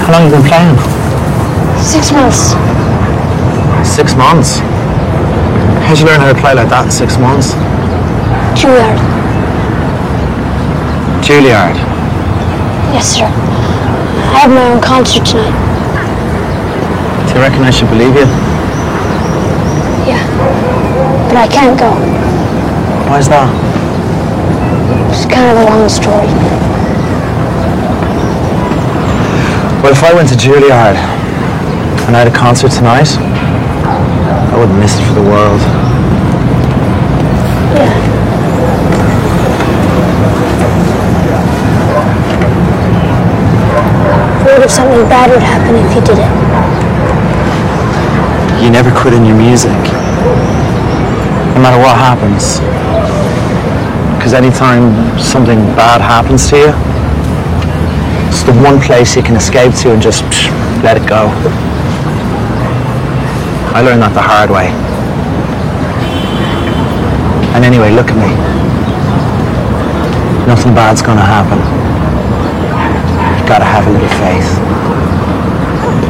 How long have you been playing? 6 months. 6 months? How'd you learn how to play like that in 6 months? Juilliard. Juilliard? Yes, sir. I have my own concert tonight. Do you reckon I should believe you? Yeah. But I can't go. Why's that? It's kind of a long story. Well, if I went to Juilliard and I had a concert tonight, I wouldn't miss it for the world. Yeah. What if something bad would happen if you did it? You never quit in your music, no matter what happens. Because anytime something bad happens to you, it's the one place you can escape to and just let it go. I learned that the hard way. And anyway, look at me. Nothing bad's gonna happen. You've gotta have a little faith.